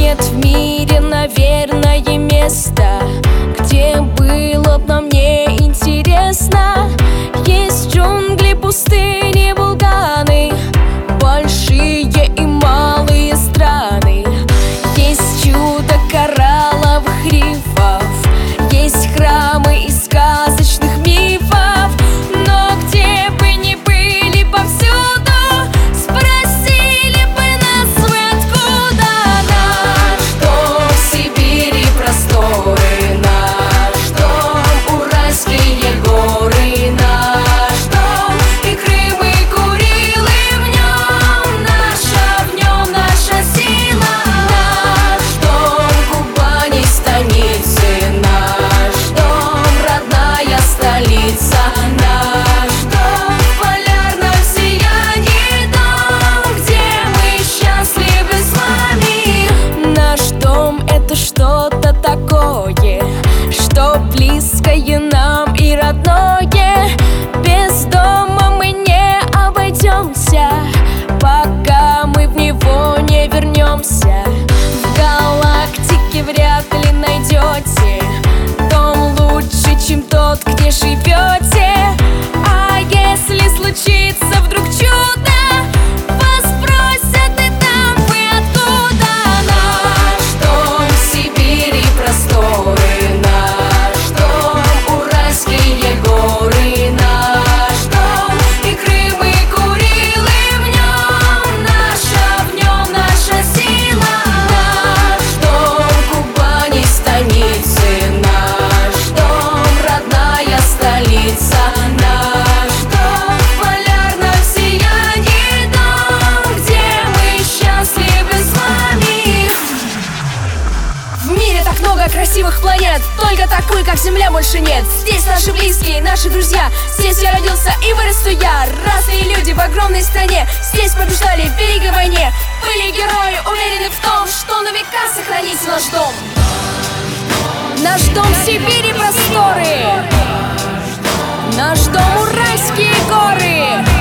нет в мире, наверное, места, где было б нам не интересно. Есть джунгли, пустыни, вулканы, большие и малые страны. Есть чудо коралловых рифов, есть храмы из сказочных мифов. Но где бы ни были повсюду, спросили бы нас вы откуда. Наш дом в Сибири просторы, наш дом Уральские горы, наш дом и Крым, и Курилы. В нем наша сила. Наш дом Кубани, станицы, наш дом родная столица. Наш дом в полярном сиянии, дом, где мы счастливы с вами. Наш дом — это что-то такое, что близкое нам и родное. Без дома мы не обойдемся, пока мы в него не вернемся. В галактике вряд ли найдете дом лучше, чем тот, где живете. А если случится вдруг чудо, вас спросят, и там вы откуда. Наш дом в Сибири просторы, наш дом Уральские горы, наш дом и Крым, и Курилы. В нем наша сила. Наш дом Кубани, станицы, наш дом родная столица. Наш дом в полярном сиянии, дом, где мы счастливы с вами. В мире так много красивых планет, только такой, как Земля, больше нет. Здесь наши близкие, наши друзья, здесь я родился и вырасту я. Разные люди в огромной стране, здесь побеждали в Великой войне. Были герои, уверены в том, что на века сохранится наш дом. Наш дом в Сибири просторы, наш дом Уральские горы.